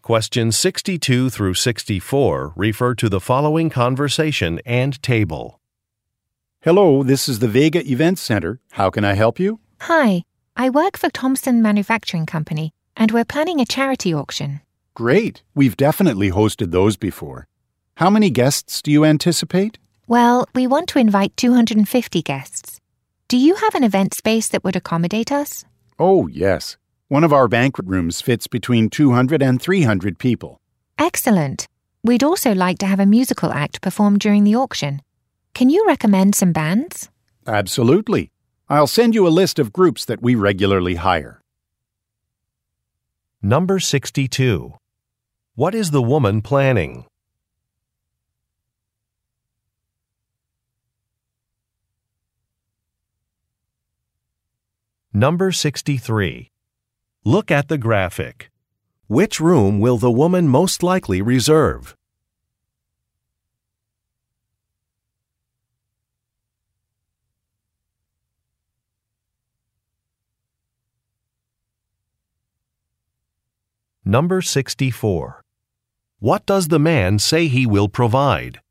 Questions 62 through 64 refer to the following conversation and table. Hello, this is the Vega Event Center. How can I help you? Hi, I work for Thompson Manufacturing Company, and we're planning a charity auction. Great. We've definitely hosted those before. How many guests do you anticipate? Well, we want to invite 250 guests. Do you have an event space that would accommodate us? Oh, yes. One of our banquet rooms fits between 200 and 300 people. Excellent. We'd also like to have a musical act perform during the auction. Can you recommend some bands? Absolutely. I'll send you a list of groups that we regularly hire. Number 62. What is the woman planning? Number 63. Look at the graphic. Which room will the woman most likely reserve? Number 64. What does the man say he will provide?